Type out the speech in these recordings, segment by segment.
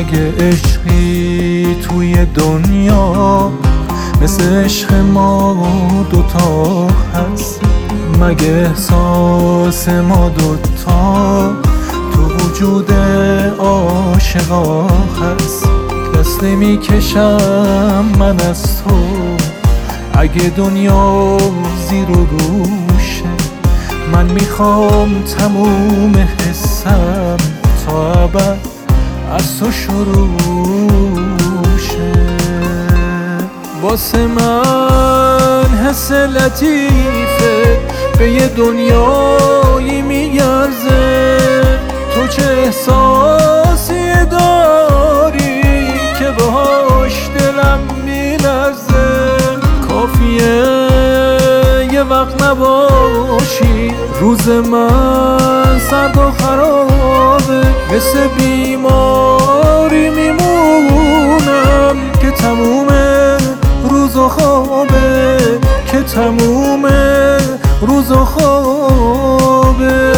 مگه عشقی توی دنیا مثل عشق ما دوتا هست؟ مگه احساس ما دوتا تو وجود عاشقا هست؟ دست نمیکشم من از تو اگه دنیا زیر و روشه. من میخوام تموم حسم تا ابد از تو شروع شه. واسه من حس لطیفه به یه دنیایی میارزه. تو چه احساسی داری که باهاش دلم میلرزه؟ کافیه یه وقت نباشی روز من سرد و خرابه. مثل بیماری میمونم که تموم روز و خوابه، که تموم روز و خوابه.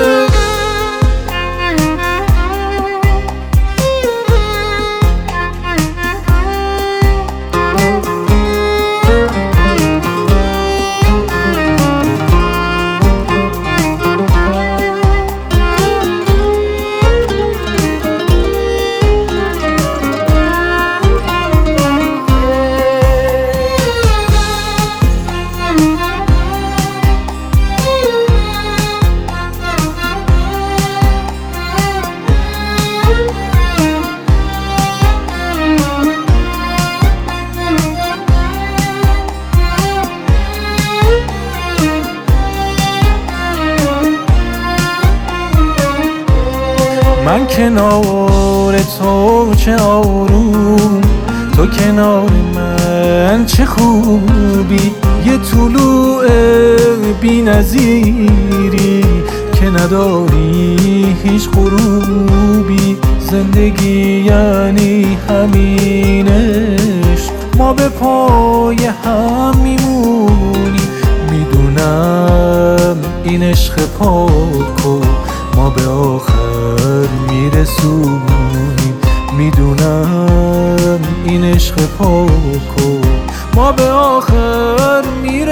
من کنار تو چه آروم، تو کنار من چه خوبی. یه طلوع بی نظیری که نداری هیچ غروبی. زندگی یعنی همین عشق، ما به پای هم میمونی. میدونم این عشق پاکو ما به آخر میرسونیم. میدونم این عشق پاکو ما به آخر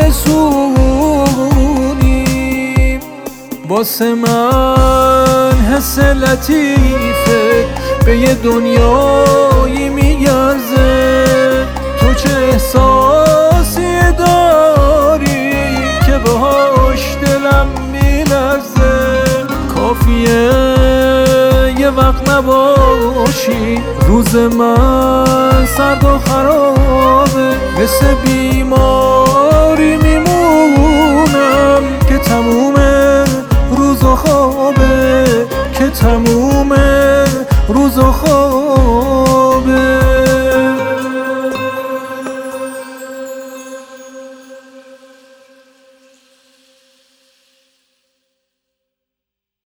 میرسونیم. واسه من حس لطیفه به یه دنیایی میارزه. تو چه احساسی داری که باهاش دلم میلرزه؟ کافیه یه وقت نباشی روز من سرد و خرابه. مثل بیماری میمونم که تموم روز و خوابه، که تموم روز و خوابه.